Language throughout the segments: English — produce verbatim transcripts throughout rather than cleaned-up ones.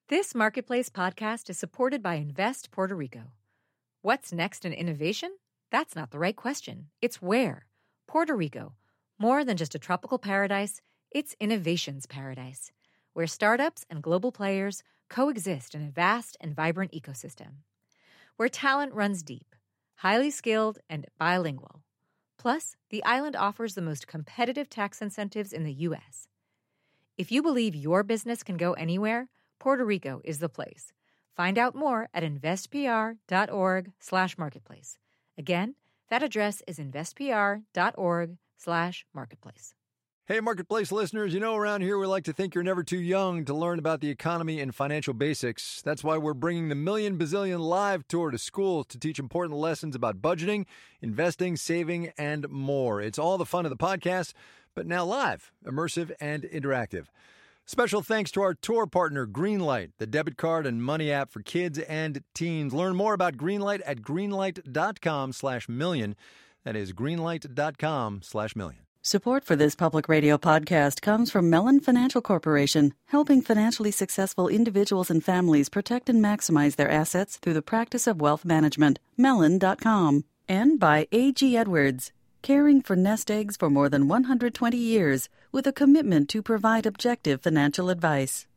This Marketplace podcast is supported by Invest Puerto Rico. What's next in innovation? That's not the right question. It's where. Puerto Rico. More than just a tropical paradise, it's innovation's paradise, where startups and global players coexist in a vast and vibrant ecosystem. Where talent runs deep, highly skilled, and bilingual. Plus, the island offers the most competitive tax incentives in the U S. If you believe your business can go anywhere, Puerto Rico is the place. Find out more at investpr.org slash marketplace. Again, that address is investpr.org slash marketplace. Hey, Marketplace listeners, you know around here we like to think you're never too young to learn about the economy and financial basics. That's why we're bringing the Million Bazillion Live Tour to schools to teach important lessons about budgeting, investing, saving, and more. It's all the fun of the podcast, but now live, immersive, and interactive. Special thanks to our tour partner, Greenlight, the debit card and money app for kids and teens. Learn more about Greenlight at greenlight.com slash million. That is greenlight.com slash million. Support for this public radio podcast comes from Mellon Financial Corporation, helping financially successful individuals and families protect and maximize their assets through the practice of wealth management. Mellon dot com. And by A G Edwards, caring for nest eggs for more than one hundred twenty years with a commitment to provide objective financial advice.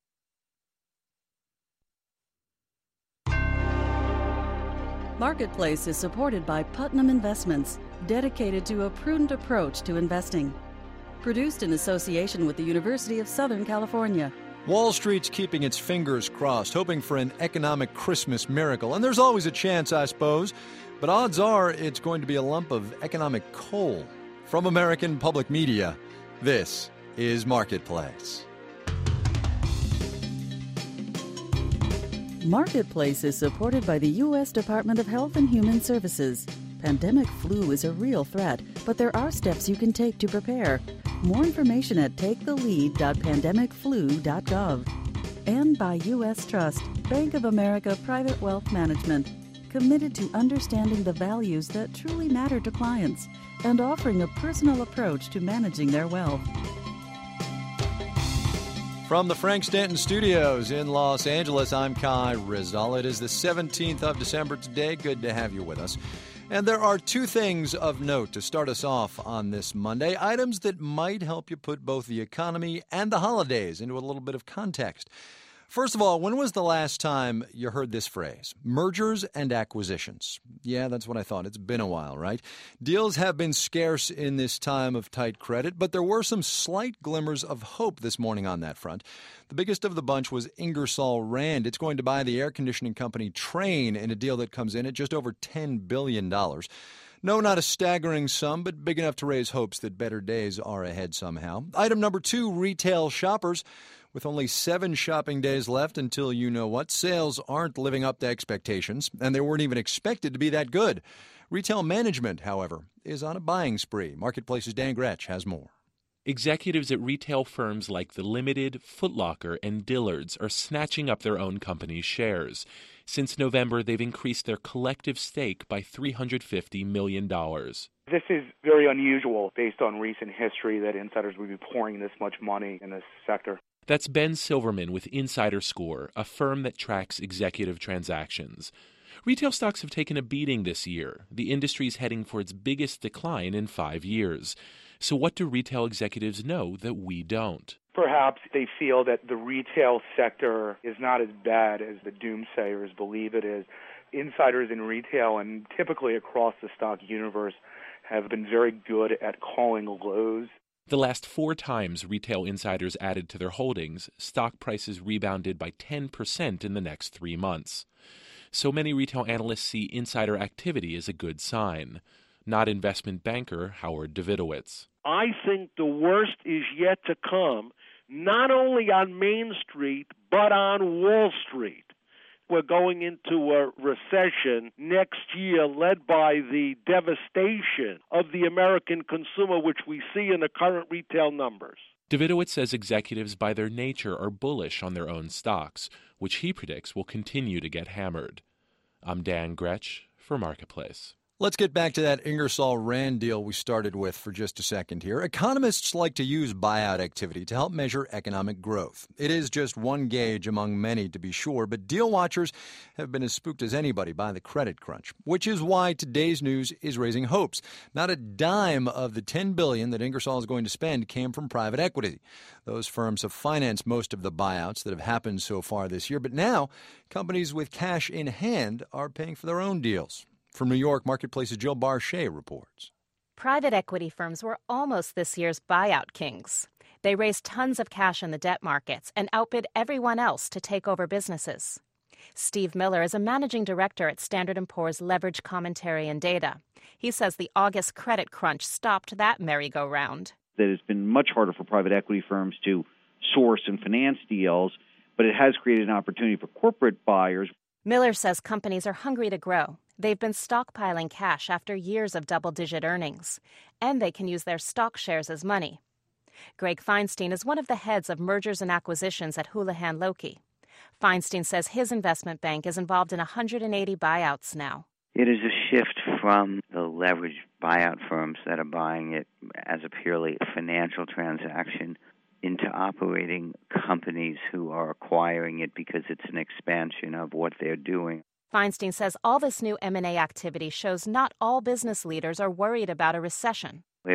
Marketplace is supported by Putnam Investments, dedicated to a prudent approach to investing. Produced in association with the University of Southern California. Wall Street's keeping its fingers crossed, hoping for an economic Christmas miracle. And there's always a chance, I suppose. But odds are it's going to be a lump of economic coal. From American Public Media, this is Marketplace. Marketplace is supported by the U S Department of Health and Human Services. Pandemic flu is a real threat, but there are steps you can take to prepare. More information at take the lead dot pandemic flu dot gov. And by U S Trust, Bank of America Private Wealth Management, committed to understanding the values that truly matter to clients and offering a personal approach to managing their wealth. From the Frank Stanton Studios in Los Angeles, I'm Kai Rizal. It is the seventeenth of December today. Good to have you with us. And there are two things of note to start us off on this Monday, items that might help you put both the economy and the holidays into a little bit of context. First of all, when was the last time you heard this phrase? Mergers and acquisitions. Yeah, that's what I thought. It's been a while, right? Deals have been scarce in this time of tight credit, but there were some slight glimmers of hope this morning on that front. The biggest of the bunch was Ingersoll Rand. It's going to buy the air conditioning company Trane in a deal that comes in at just over ten billion dollars. No, not a staggering sum, but big enough to raise hopes that better days are ahead somehow. Item number two, retail shoppers. With only seven shopping days left until you know what, sales aren't living up to expectations, and they weren't even expected to be that good. Retail management, however, is on a buying spree. Marketplace's Dan Gretsch has more. Executives at retail firms like The Limited, Foot Locker, and Dillard's are snatching up their own company's shares. Since November, they've increased their collective stake by three hundred fifty million dollars. This is very unusual based on recent history that insiders would be pouring this much money in this sector. That's Ben Silverman with Insider Score, a firm that tracks executive transactions. Retail stocks have taken a beating this year. The industry's heading for its biggest decline in five years. So what do retail executives know that we don't? Perhaps they feel that the retail sector is not as bad as the doomsayers believe it is. Insiders in retail and typically across the stock universe have been very good at calling lows. The last four times retail insiders added to their holdings, stock prices rebounded by ten percent in the next three months. So many retail analysts see insider activity as a good sign. Not investment banker Howard Davidowitz. I think the worst is yet to come, not only on Main Street, but on Wall Street. We're going into a recession next year led by the devastation of the American consumer, which we see in the current retail numbers. Davidowitz says executives by their nature are bullish on their own stocks, which he predicts will continue to get hammered. I'm Dan Gretsch for Marketplace. Let's get back to that Ingersoll-Rand deal we started with for just a second here. Economists like to use buyout activity to help measure economic growth. It is just one gauge among many, to be sure, but deal watchers have been as spooked as anybody by the credit crunch, which is why today's news is raising hopes. Not a dime of the ten billion dollars that Ingersoll is going to spend came from private equity. Those firms have financed most of the buyouts that have happened so far this year, but now companies with cash in hand are paying for their own deals. From New York, Marketplace's Jill Barchet reports. Private equity firms were almost this year's buyout kings. They raised tons of cash in the debt markets and outbid everyone else to take over businesses. Steve Miller is a managing director at Standard and Poor's Leverage Commentary and Data. He says the August credit crunch stopped that merry-go-round. That it's been much harder for private equity firms to source and finance deals, but it has created an opportunity for corporate buyers. Miller says companies are hungry to grow. They've been stockpiling cash after years of double-digit earnings, and they can use their stock shares as money. Greg Feinstein is one of the heads of mergers and acquisitions at Houlihan Lokey. Feinstein says his investment bank is involved in one hundred eighty buyouts now. It is a shift from the leveraged buyout firms that are buying it as a purely financial transaction into operating companies who are acquiring it because it's an expansion of what they're doing. Feinstein says all this new M and A activity shows not all business leaders are worried about a recession. If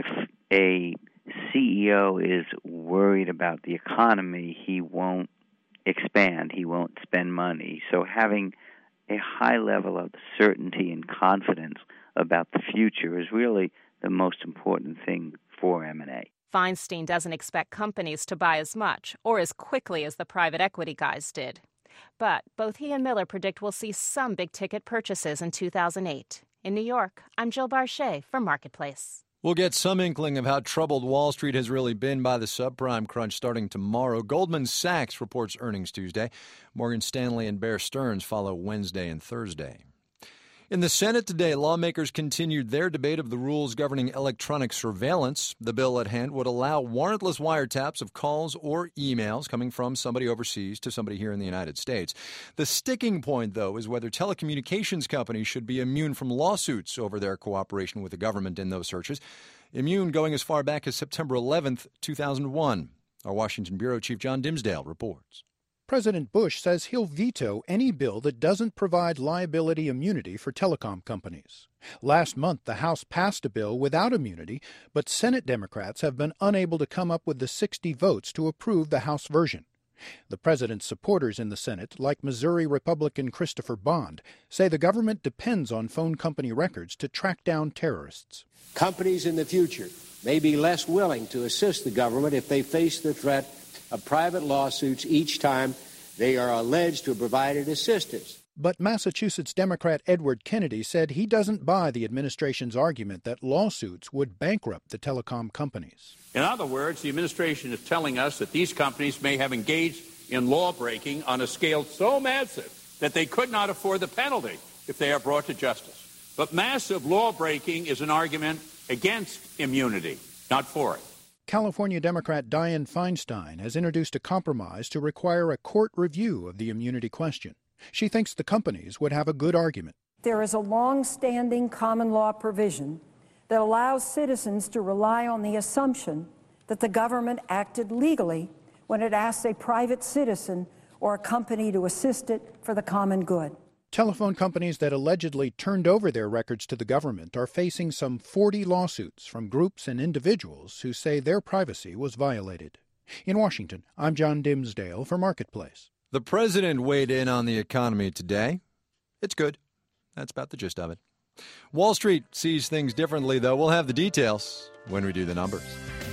a C E O is worried about the economy, he won't expand, he won't spend money. So having a high level of certainty and confidence about the future is really the most important thing for M and A. Feinstein doesn't expect companies to buy as much or as quickly as the private equity guys did. But both he and Miller predict we'll see some big-ticket purchases in two thousand eight. In New York, I'm Jill Barchet for Marketplace. We'll get some inkling of how troubled Wall Street has really been by the subprime crunch starting tomorrow. Goldman Sachs reports earnings Tuesday. Morgan Stanley and Bear Stearns follow Wednesday and Thursday. In the Senate today, lawmakers continued their debate of the rules governing electronic surveillance. The bill at hand would allow warrantless wiretaps of calls or emails coming from somebody overseas to somebody here in the United States. The sticking point, though, is whether telecommunications companies should be immune from lawsuits over their cooperation with the government in those searches. Immune going as far back as September eleventh, two thousand one. Our Washington Bureau Chief John Dimsdale reports. President Bush says he'll veto any bill that doesn't provide liability immunity for telecom companies. Last month, the House passed a bill without immunity, but Senate Democrats have been unable to come up with the sixty votes to approve the House version. The president's supporters in the Senate, like Missouri Republican Christopher Bond, say the government depends on phone company records to track down terrorists. Companies in the future may be less willing to assist the government if they face the threat of private lawsuits each time they are alleged to have provided assistance. But Massachusetts Democrat Edward Kennedy said he doesn't buy the administration's argument that lawsuits would bankrupt the telecom companies. In other words, the administration is telling us that these companies may have engaged in law-breaking on a scale so massive that they could not afford the penalty if they are brought to justice. But massive law-breaking is an argument against immunity, not for it. California Democrat Dianne Feinstein has introduced a compromise to require a court review of the immunity question. She thinks the companies would have a good argument. There is a long-standing common law provision that allows citizens to rely on the assumption that the government acted legally when it asks a private citizen or a company to assist it for the common good. Telephone companies that allegedly turned over their records to the government are facing some forty lawsuits from groups and individuals who say their privacy was violated. In Washington, I'm John Dimsdale for Marketplace. The president weighed in on the economy today. It's good. That's about the gist of it. Wall Street sees things differently, though. We'll have the details when we do the numbers.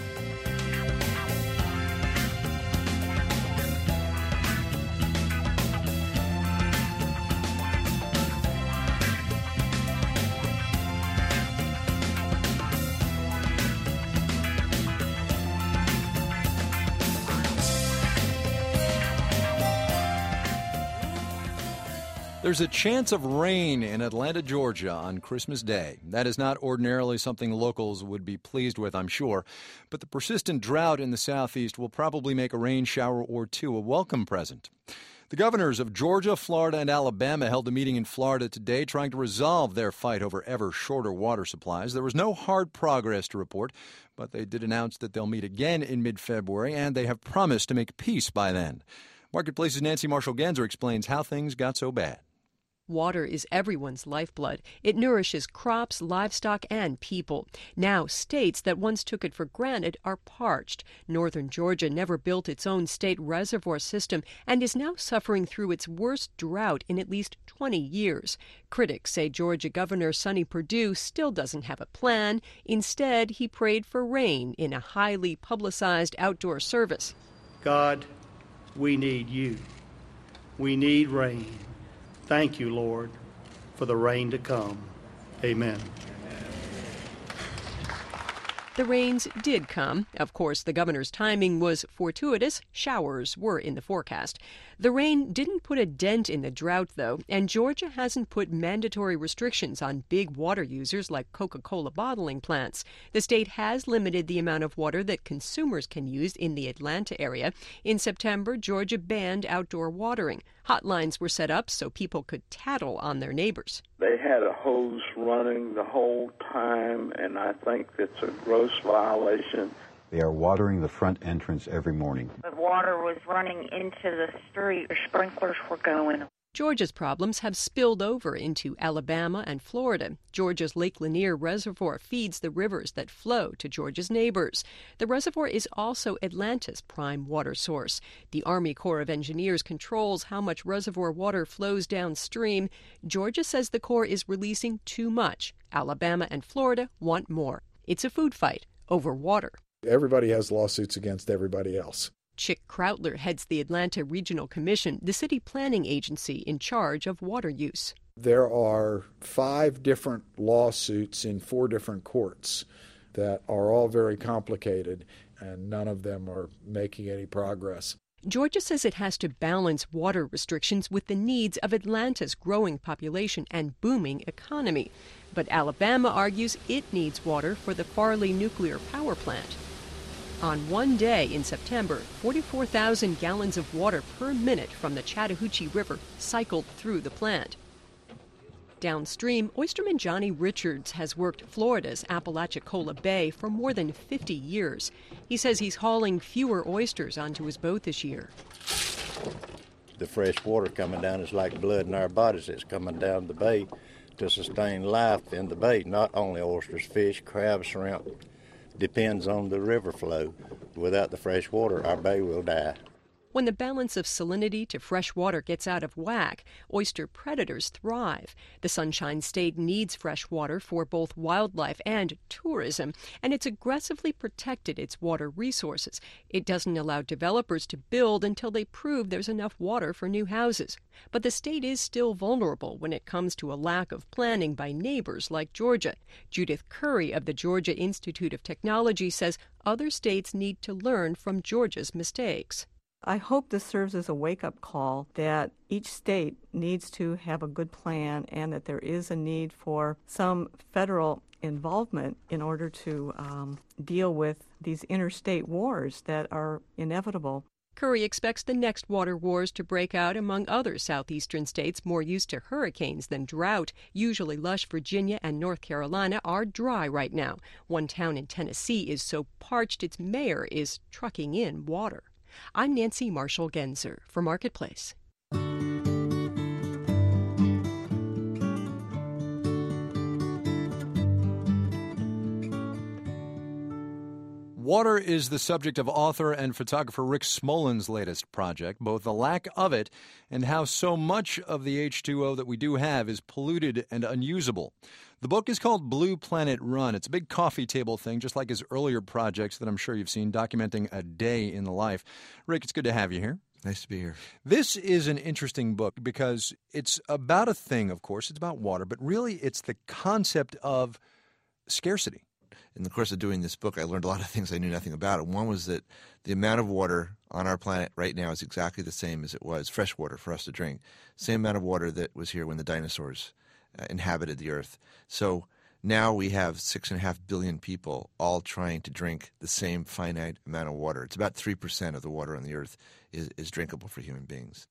There's a chance of rain in Atlanta, Georgia on Christmas Day. That is not ordinarily something locals would be pleased with, I'm sure. But the persistent drought in the southeast will probably make a rain shower or two a welcome present. The governors of Georgia, Florida, and Alabama held a meeting in Florida today trying to resolve their fight over ever shorter water supplies. There was no hard progress to report, but they did announce that they'll meet again in mid-February, and they have promised to make peace by then. Marketplace's Nancy Marshall-Genzer explains how things got so bad. Water is everyone's lifeblood. It nourishes crops, livestock, and people. Now, states that once took it for granted are parched. Northern Georgia never built its own state reservoir system and is now suffering through its worst drought in at least twenty years. Critics say Georgia Governor Sonny Perdue still doesn't have a plan. Instead, he prayed for rain in a highly publicized outdoor service. God, we need you. We need rain. Thank you, Lord, for the rain to come. Amen. The rains did come. Of course, the governor's timing was fortuitous. Showers were in the forecast. The rain didn't put a dent in the drought, though, and Georgia hasn't put mandatory restrictions on big water users like Coca-Cola bottling plants. The state has limited the amount of water that consumers can use in the Atlanta area. In September, Georgia banned outdoor watering. Hotlines were set up so people could tattle on their neighbors. They had a hose running the whole time, and I think it's a gross violation. They are watering the front entrance every morning. The water was running into the street. The sprinklers were going. Georgia's problems have spilled over into Alabama and Florida. Georgia's Lake Lanier Reservoir feeds the rivers that flow to Georgia's neighbors. The reservoir is also Atlanta's prime water source. The Army Corps of Engineers controls how much reservoir water flows downstream. Georgia says the Corps is releasing too much. Alabama and Florida want more. It's a food fight over water. Everybody has lawsuits against everybody else. Chick Krautler heads the Atlanta Regional Commission, the city planning agency in charge of water use. There are five different lawsuits in four different courts that are all very complicated, and none of them are making any progress. Georgia says it has to balance water restrictions with the needs of Atlanta's growing population and booming economy. But Alabama argues it needs water for the Farley nuclear power plant. On one day in September, forty-four thousand gallons of water per minute from the Chattahoochee River cycled through the plant. Downstream, oysterman Johnny Richards has worked Florida's Apalachicola Bay for more than fifty years. He says he's hauling fewer oysters onto his boat this year. The fresh water coming down is like blood in our bodies. It's coming down the bay to sustain life in the bay, not only oysters, fish, crabs, shrimp. Depends on the river flow. Without the fresh water, our bay will die. When the balance of salinity to fresh water gets out of whack, oyster predators thrive. The Sunshine State needs fresh water for both wildlife and tourism, and it's aggressively protected its water resources. It doesn't allow developers to build until they prove there's enough water for new houses. But the state is still vulnerable when it comes to a lack of planning by neighbors like Georgia. Judith Curry of the Georgia Institute of Technology says other states need to learn from Georgia's mistakes. I hope this serves as a wake-up call that each state needs to have a good plan and that there is a need for some federal involvement in order to um, deal with these interstate wars that are inevitable. Curry expects the next water wars to break out among other southeastern states more used to hurricanes than drought. Usually lush Virginia and North Carolina are dry right now. One town in Tennessee is so parched its mayor is trucking in water. I'm Nancy Marshall-Genzer for Marketplace. Water is the subject of author and photographer Rick Smolin's latest project, both the lack of it and how so much of the H two O that we do have is polluted and unusable. The book is called Blue Planet Run. It's a big coffee table thing, just like his earlier projects that I'm sure you've seen, documenting a day in the life. Rick, it's good to have you here. Nice to be here. This is an interesting book because it's about a thing, of course. It's about water, but really it's the concept of scarcity. In the course of doing this book, I learned a lot of things I knew nothing about. And one was that the amount of water on our planet right now is exactly the same as it was, fresh water for us to drink. Same amount of water that was here when the dinosaurs uh, inhabited the earth. So now we have six and a half billion people all trying to drink the same finite amount of water. It's about three percent of the water on the earth is, is drinkable for human beings.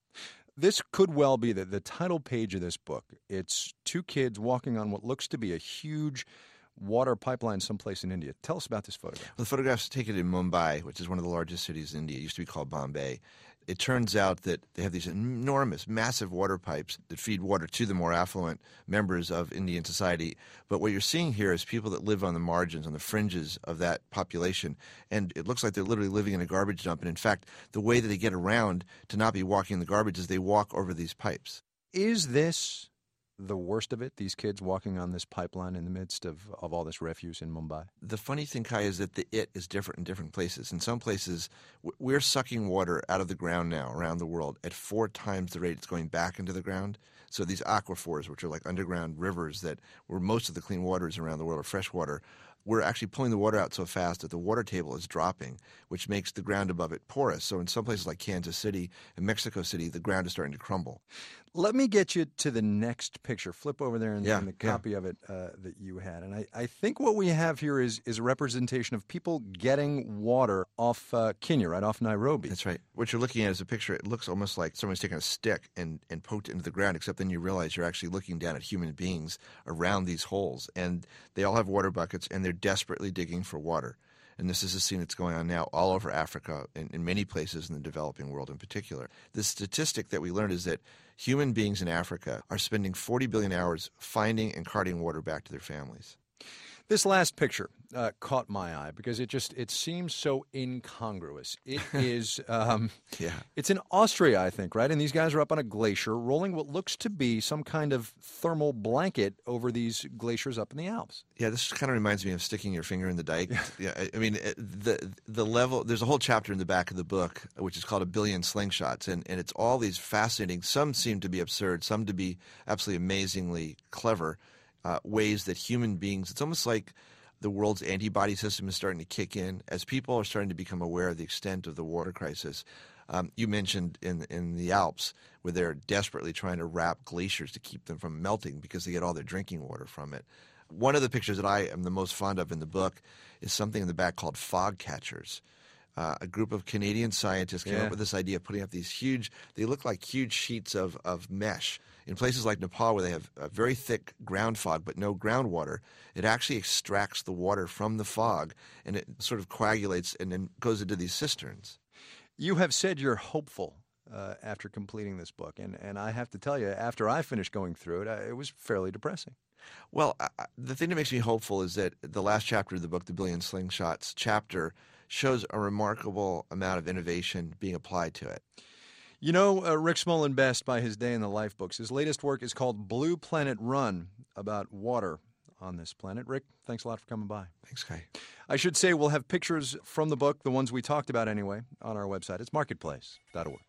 This could well be the, the title page of this book. It's two kids walking on what looks to be a huge water pipeline someplace in India. Tell us about this photograph. Well, the photograph's taken in Mumbai, which is one of the largest cities in India. It used to be called Bombay. It turns out that they have these enormous, massive water pipes that feed water to the more affluent members of Indian society. But what you're seeing here is people that live on the margins, on the fringes of that population. And it looks like they're literally living in a garbage dump. And in fact, the way that they get around to not be walking in the garbage is they walk over these pipes. Is this the worst of it, these kids walking on this pipeline in the midst of, of all this refuse in Mumbai? The funny thing, Kai, is that the it is different in different places. In some places, we're sucking water out of the ground now around the world at four times the rate it's going back into the ground. So these aquifers, which are like underground rivers that where most of the clean waters around the world are fresh water, we're actually pulling the water out so fast that the water table is dropping, which makes the ground above it porous. So in some places like Kansas City and Mexico City, the ground is starting to crumble. Let me get you to the next picture. Flip over there in, yeah, in the yeah. copy of it uh, that you had. And I, I think what we have here is, is a representation of people getting water off uh, Kenya, right off Nairobi. That's right. What you're looking at is a picture. It looks almost like someone's taken a stick and, and poked it into the ground, except then you realize you're actually looking down at human beings around these holes. And they all have water buckets, and they're desperately digging for water. And this is a scene that's going on now all over Africa and in many places in the developing world in particular. The statistic that we learned is that human beings in Africa are spending forty billion hours finding and carting water back to their families. This last picture uh, caught my eye because it just it seems so incongruous. It is um, yeah. It's in Austria, I think, right? And these guys are up on a glacier rolling what looks to be some kind of thermal blanket over these glaciers up in the Alps. Yeah, this kind of reminds me of sticking your finger in the dike. Yeah, I, I mean, the the level, there's a whole chapter in the back of the book which is called A Billion Slingshots, and, and it's all these fascinating, some seem to be absurd, some to be absolutely amazingly clever, Uh, ways that human beings, it's almost like the world's antibody system is starting to kick in as people are starting to become aware of the extent of the water crisis. Um, you mentioned in in the Alps where they're desperately trying to wrap glaciers to keep them from melting because they get all their drinking water from it. One of the pictures that I am the most fond of in the book is something in the back called fog catchers. Uh, a group of Canadian scientists came yeah. up with this idea of putting up these huge, they look like huge sheets of, of mesh. In places like Nepal where they have a very thick ground fog but no groundwater, it actually extracts the water from the fog and it sort of coagulates and then goes into these cisterns. You have said you're hopeful uh, after completing this book, and, and I have to tell you, after I finished going through it, I, it was fairly depressing. Well, I, the thing that makes me hopeful is that the last chapter of the book, The Billion Slingshots chapter, shows a remarkable amount of innovation being applied to it. You know uh, Rick Smolin best by his Day in the Life books. His latest work is called Blue Planet Run, about water on this planet. Rick, thanks a lot for coming by. Thanks, Kai. I should say we'll have pictures from the book, the ones we talked about anyway, on our website. It's marketplace dot org.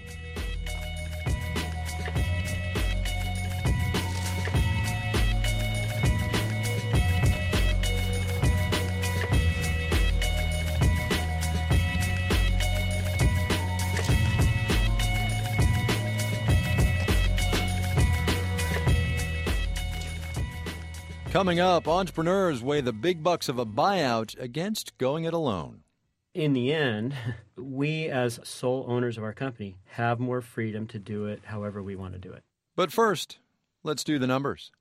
Coming up, entrepreneurs weigh the big bucks of a buyout against going it alone. In the end, we as sole owners of our company have more freedom to do it however we want to do it. But first, let's do the numbers.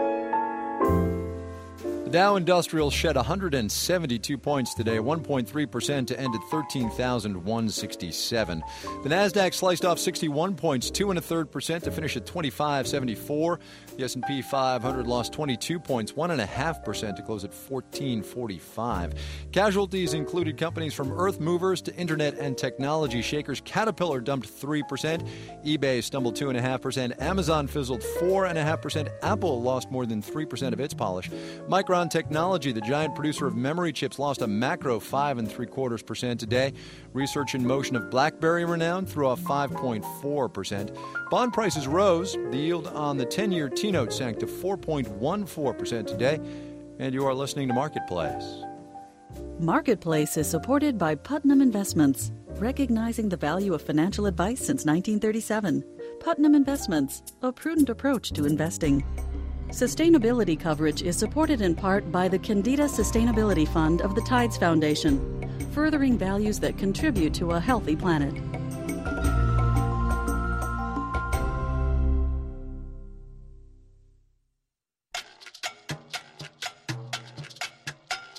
The Dow Industrial shed one hundred seventy-two points today, one point three percent to end at thirteen thousand one hundred sixty-seven. The Nasdaq sliced off sixty-one points, two and a third percent to finish at twenty-five seventy-four. The S and P five hundred lost twenty-two points, one and a half percent to close at fourteen forty-five. Casualties included companies from earth movers to internet and technology shakers. Caterpillar dumped three percent. eBay stumbled two and a half percent. Amazon fizzled four and a half percent. Apple lost more than three percent of its polish. Micron Technology, the giant producer of memory chips, lost a macro five and three quarters percent today. Research in Motion of BlackBerry renown threw off five point four percent. Bond prices rose. The yield on the ten-year T-note sank to four point one four percent today. And you are listening to Marketplace. Marketplace is supported by Putnam Investments, recognizing the value of financial advice since nineteen thirty-seven. Putnam Investments, a prudent approach to investing. Sustainability coverage is supported in part by the Candida Sustainability Fund of the Tides Foundation, furthering values that contribute to a healthy planet.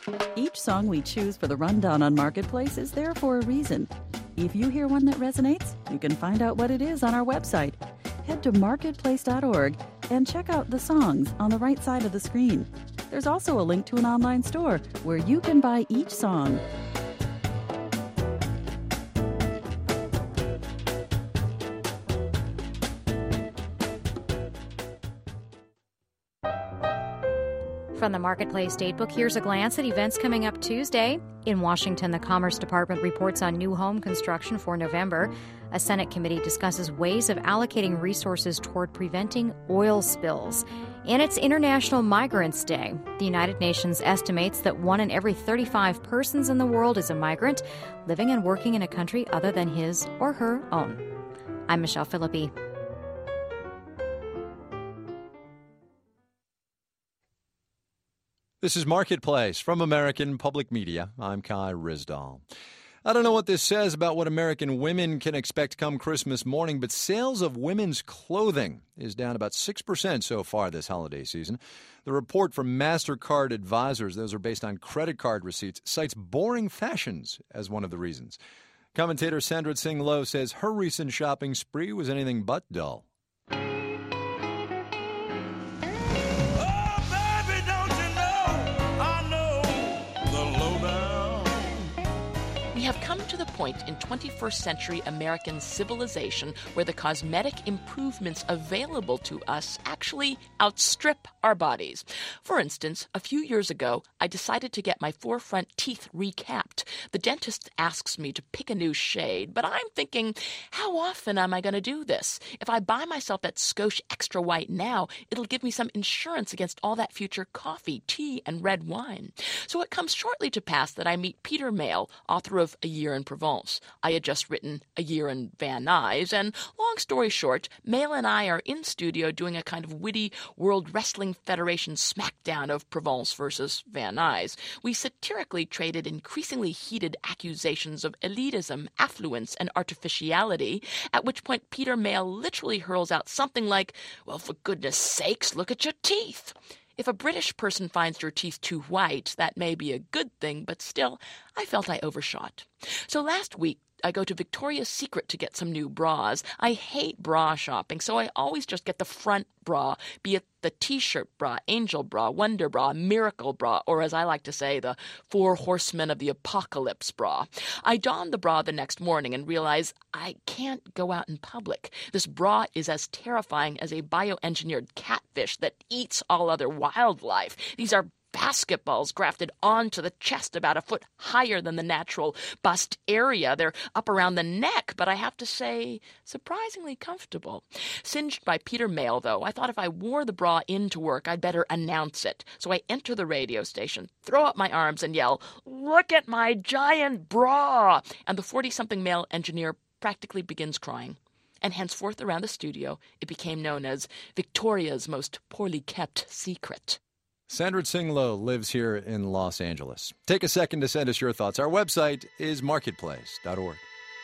Each song we choose for the rundown on Marketplace is there for a reason. If you hear one that resonates, you can find out what it is on our website. Head to marketplace dot org and check out the songs on the right side of the screen. There's also a link to an online store where you can buy each song. From the Marketplace Datebook, here's a glance at events coming up Tuesday. In Washington, the Commerce Department reports on new home construction for November. A Senate committee discusses ways of allocating resources toward preventing oil spills. And it's International Migrants Day. The United Nations estimates that one in every thirty-five persons in the world is a migrant, living and working in a country other than his or her own. I'm Michelle Philippi. This is Marketplace from American Public Media. I'm Kai Ryssdal. I don't know what this says about what American women can expect come Christmas morning, but sales of women's clothing is down about six percent so far this holiday season. The report from MasterCard Advisors, those are based on credit card receipts, cites boring fashions as one of the reasons. Commentator Sandra Singh Low says her recent shopping spree was anything but dull. We have come to the point in twenty-first century American civilization where the cosmetic improvements available to us actually outstrip our bodies. For instance, a few years ago, I decided to get my four front teeth recapped. The dentist asks me to pick a new shade, but I'm thinking, how often am I going to do this? If I buy myself that Scotch Extra White now, it'll give me some insurance against all that future coffee, tea, and red wine. So it comes shortly to pass that I meet Peter Mayle, author of A Year in Provence. I had just written A Year in Van Nuys, and long story short, Mayle and I are in studio doing a kind of witty World Wrestling Federation smackdown of Provence versus Van Nuys. We satirically traded increasingly heated accusations of elitism, affluence, and artificiality, at which point Peter Mayle literally hurls out something like, well, for goodness sakes, look at your teeth. If a British person finds your teeth too white, that may be a good thing, but still, I felt I overshot. So last week, I go to Victoria's Secret to get some new bras. I hate bra shopping, so I always just get the front bra, be it the T-shirt bra, Angel bra, Wonder bra, Miracle bra, or as I like to say, the Four Horsemen of the Apocalypse bra. I don the bra the next morning and realize I can't go out in public. This bra is as terrifying as a bioengineered catfish that eats all other wildlife. These are basketballs grafted onto the chest about a foot higher than the natural bust area. They're up around the neck, but I have to say, surprisingly comfortable. Singed by Peter Mayle, though, I thought if I wore the bra into work, I'd better announce it. So I enter the radio station, throw up my arms, and yell, "Look at my giant bra!" And the forty-something male engineer practically begins crying. And henceforth around the studio, it became known as Victoria's most poorly kept secret. Sandra Singh Low lives here in Los Angeles. Take a second to send us your thoughts. Our website is marketplace dot org.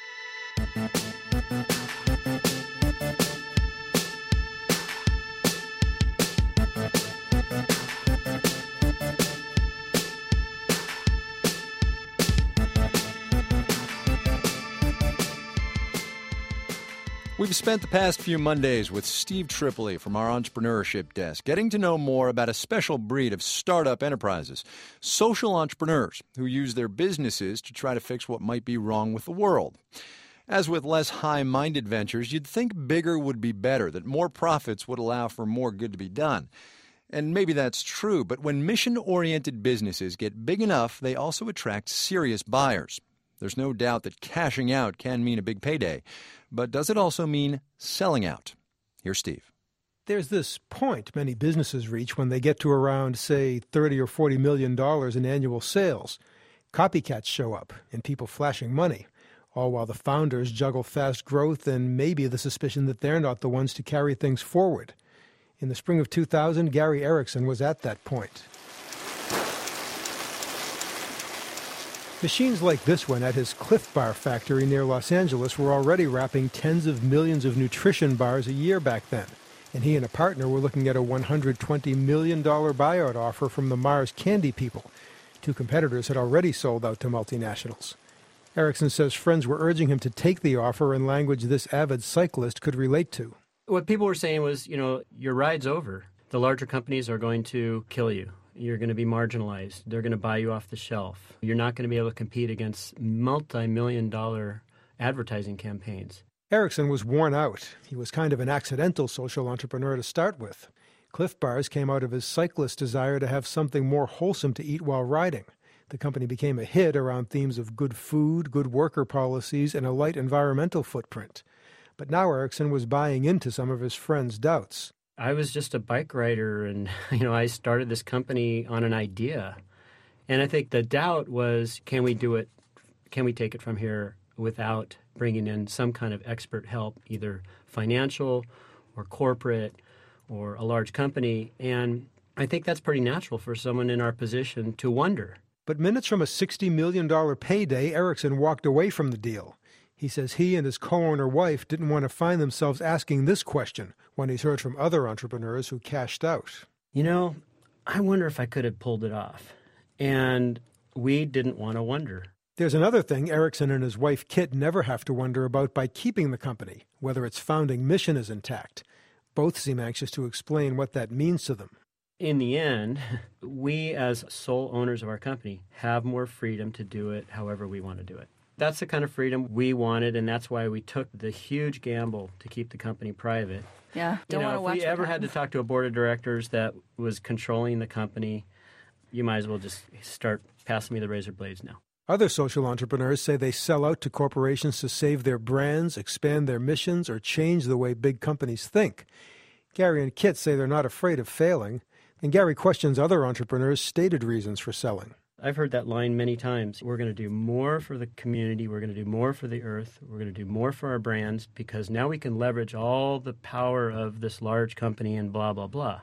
We've spent the past few Mondays with Steve Tripoli from our entrepreneurship desk, getting to know more about a special breed of startup enterprises, social entrepreneurs who use their businesses to try to fix what might be wrong with the world. As with less high-minded ventures, you'd think bigger would be better, that more profits would allow for more good to be done. And maybe that's true, but when mission-oriented businesses get big enough, they also attract serious buyers. There's no doubt that cashing out can mean a big payday. But does it also mean selling out? Here's Steve. There's this point many businesses reach when they get to around, say, thirty or forty million dollars in annual sales. Copycats show up and people flashing money, all while the founders juggle fast growth and maybe the suspicion that they're not the ones to carry things forward. In the spring of two thousand, Gary Erickson was at that point. Machines like this one at his Cliff Bar factory near Los Angeles were already wrapping tens of millions of nutrition bars a year back then, and he and a partner were looking at a one hundred twenty million dollars buyout offer from the Mars Candy people. Two competitors had already sold out to multinationals. Erickson says friends were urging him to take the offer in language this avid cyclist could relate to. What people were saying was, you know, your ride's over. The larger companies are going to kill you. You're going to be marginalized. They're going to buy you off the shelf. You're not going to be able to compete against multi-million dollar advertising campaigns. Erickson was worn out. He was kind of an accidental social entrepreneur to start with. Cliff Bars came out of his cyclist desire to have something more wholesome to eat while riding. The company became a hit around themes of good food, good worker policies, and a light environmental footprint. But now Erickson was buying into some of his friends' doubts. I was just a bike rider, and you know, I started this company on an idea. And I think the doubt was, can we do it, can we take it from here without bringing in some kind of expert help, either financial or corporate or a large company? And I think that's pretty natural for someone in our position to wonder. But minutes from a sixty million dollars payday, Erickson walked away from the deal. He says he and his co-owner wife didn't want to find themselves asking this question when he's heard from other entrepreneurs who cashed out. You know, I wonder if I could have pulled it off. And we didn't want to wonder. There's another thing Erickson and his wife Kit never have to wonder about by keeping the company, whether its founding mission is intact. Both seem anxious to explain what that means to them. In the end, we as sole owners of our company have more freedom to do it however we want to do it. That's the kind of freedom we wanted, and that's why we took the huge gamble to keep the company private. Yeah, don't you know, want to watch. If we ever had to talk to a board of directors that was controlling the company, you might as well just start passing me the razor blades now. Other social entrepreneurs say they sell out to corporations to save their brands, expand their missions, or change the way big companies think. Gary and Kit say they're not afraid of failing, and Gary questions other entrepreneurs' stated reasons for selling. I've heard that line many times. We're going to do more for the community. We're going to do more for the earth. We're going to do more for our brands because now we can leverage all the power of this large company and blah, blah, blah.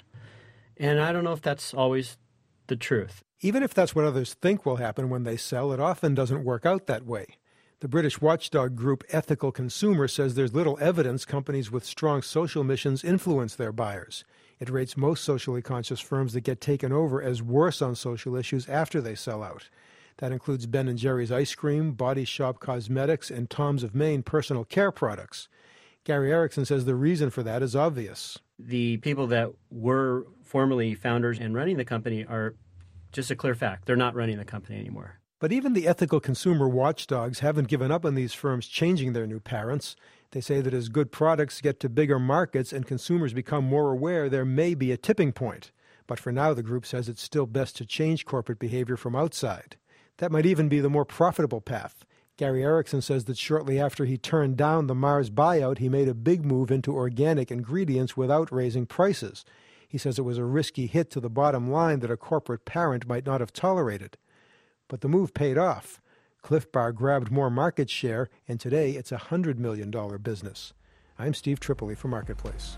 And I don't know if that's always the truth. Even if that's what others think will happen when they sell, it often doesn't work out that way. The British watchdog group Ethical Consumer says there's little evidence companies with strong social missions influence their buyers. It rates most socially conscious firms that get taken over as worse on social issues after they sell out. That includes Ben and Jerry's Ice Cream, Body Shop Cosmetics, and Tom's of Maine personal care products. Gary Erickson says the reason for that is obvious. The people that were formerly founders and running the company are just a clear fact. They're not running the company anymore. But even the ethical consumer watchdogs haven't given up on these firms changing their new parents. They say that as good products get to bigger markets and consumers become more aware, there may be a tipping point. But for now, the group says it's still best to change corporate behavior from outside. That might even be the more profitable path. Gary Erickson says that shortly after he turned down the Mars buyout, he made a big move into organic ingredients without raising prices. He says it was a risky hit to the bottom line that a corporate parent might not have tolerated. But the move paid off. Cliff Bar grabbed more market share, and today it's a one hundred million dollars business. I'm Steve Tripoli for Marketplace.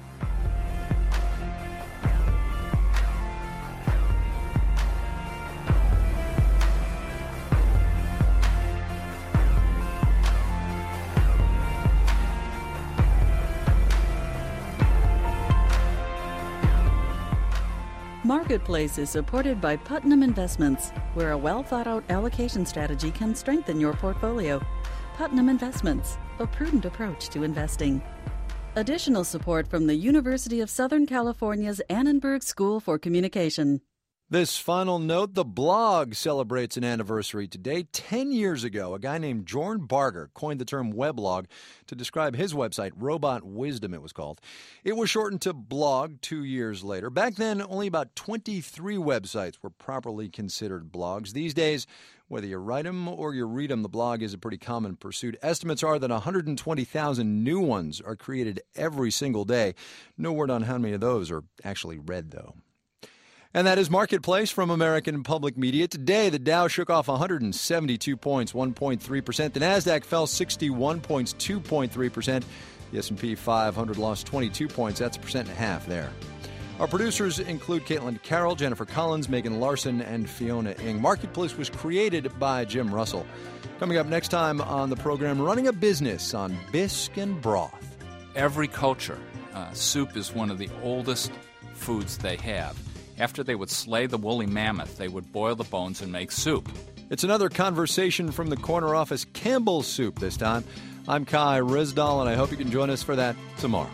Marketplace is supported by Putnam Investments, where a well-thought-out allocation strategy can strengthen your portfolio. Putnam Investments, a prudent approach to investing. Additional support from the University of Southern California's Annenberg School for Communication. This final note, the blog celebrates an anniversary today. Ten years ago, a guy named Jorn Barger coined the term weblog to describe his website, Robot Wisdom it was called. It was shortened to blog two years later. Back then, only about twenty-three websites were properly considered blogs. These days, whether you write them or you read them, the blog is a pretty common pursuit. Estimates are that one hundred twenty thousand new ones are created every single day. No word on how many of those are actually read, though. And that is Marketplace from American Public Media. Today, the Dow shook off one hundred seventy-two points, one point three percent. The Nasdaq fell sixty-one points, two point three percent. The S and P five hundred lost twenty-two points. That's a percent and a half there. Our producers include Caitlin Carroll, Jennifer Collins, Megan Larson, and Fiona Ng. Marketplace was created by Jim Russell. Coming up next time on the program, running a business on bisque and broth. Every culture, uh, soup is one of the oldest foods they have. After they would slay the woolly mammoth, they would boil the bones and make soup. It's another conversation from the corner office, Campbell's Soup this time. I'm Kai Ryssdal, and I hope you can join us for that tomorrow.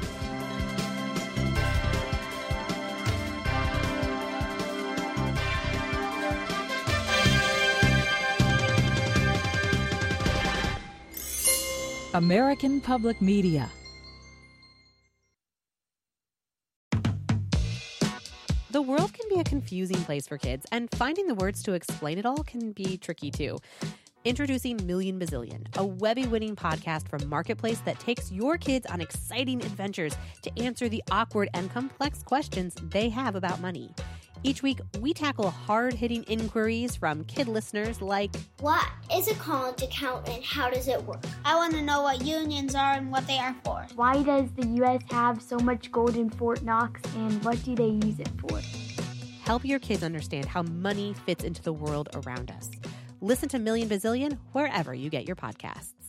American Public Media. The world can be a confusing place for kids, and finding the words to explain it all can be tricky too. Introducing Million Bazillion, a Webby-winning podcast from Marketplace that takes your kids on exciting adventures to answer the awkward and complex questions they have about money. Each week, we tackle hard-hitting inquiries from kid listeners like, what is a college account and how does it work? I want to know what unions are and what they are for. Why does the U S have so much gold in Fort Knox and what do they use it for? Help your kids understand how money fits into the world around us. Listen to Million Bazillion wherever you get your podcasts.